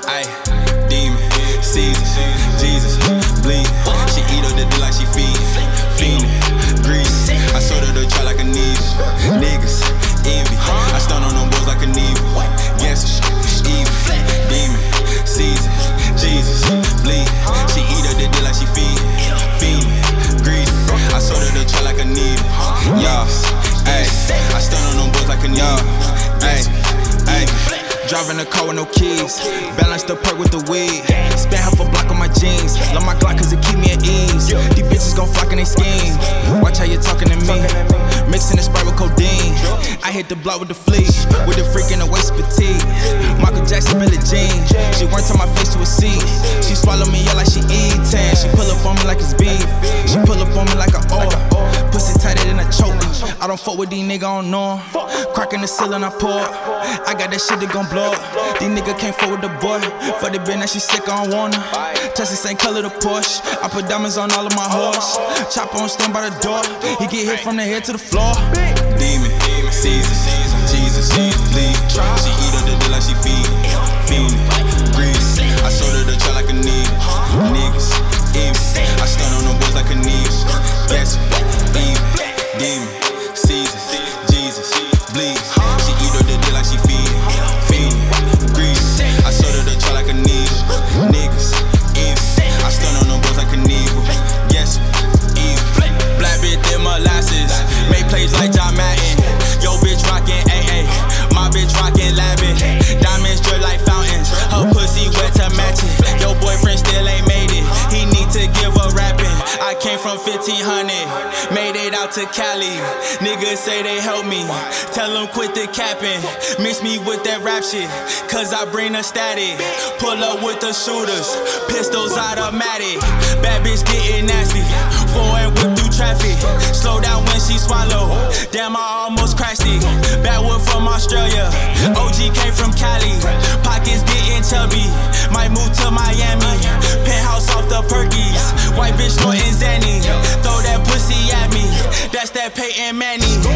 Ayy, demon, Caesar, Jesus, bleed. She eat up the dick like she fiendin', grease. I sold her the try like a needle. Niggas, envy. I stun on them boys like a needle. Yes, evil, demon, Caesar, Jesus, bleed. She eat up the dick like she fiendin', grease. I sold her the try like a needle. Y'all, ayy, I stun on them boys like a needle. Ayy. Driving a car with no keys, balance the perk with the weed. Spend half a block on my jeans, love my Glock cause it keep me at ease. These bitches gon' flock in they scheme, watch how you talking to me. Mixing the Sprite with codeine, I hit the block with the fleet, with the freak in the waist petite. Michael Jackson, Billie Jean, she went to my face to a seat. She swallow me up like she eatin', she pull up on me like it's beef. She pull up on me like a oil, pussy tighter than a choke. I don't fuck with these niggas, I don't know 'em. Cracking the ceiling, I pour. I got that shit that gon' blow up. These niggas can't fuck with the boy. For the bitch, now she sick, I don't want her. Touch the same color, the Porsche. I put diamonds on all of my horse. Chopper on stand by the door. He get hit from the head to the floor. Demon, Caesar, Jesus, bleed. She eat up the dick like she fiendin', grease. I sold her the try like a needle. Niggas, envy. I stun on them boys like a needle. Yes, evil, demon, Caesar, Jesus, bleed. She eat up the dick like she fiendin', grease. I sold her the try like a needle. Niggas, envy. I stun on them boys like a needle. Yes, evil. Black bitch, them molasses. Make plays like John Madden. Yo, bitch rockin' AA. My bitch rockin' Labbin. Diamonds drip like fountains. Her pussy wet to match it. Yo, boyfriend still ain't made it. He need to give a rapping. I came from 1500, made it out to Cali. Niggas say they help me, tell them quit the capping. Mix me with that rap shit, cause I bring the static. Pull up with the shooters, pistols automatic. Bad bitch getting nasty, foreign whip through traffic. Slow down when she swallow, damn I almost crashed it. Backwood from Australia, OG came from Cali. Pockets getting chubby, might move to Miami. Penthouse off the Perkies, white bitch snorting Zanny. Throw that pussy at me, that's that Peyton Manning.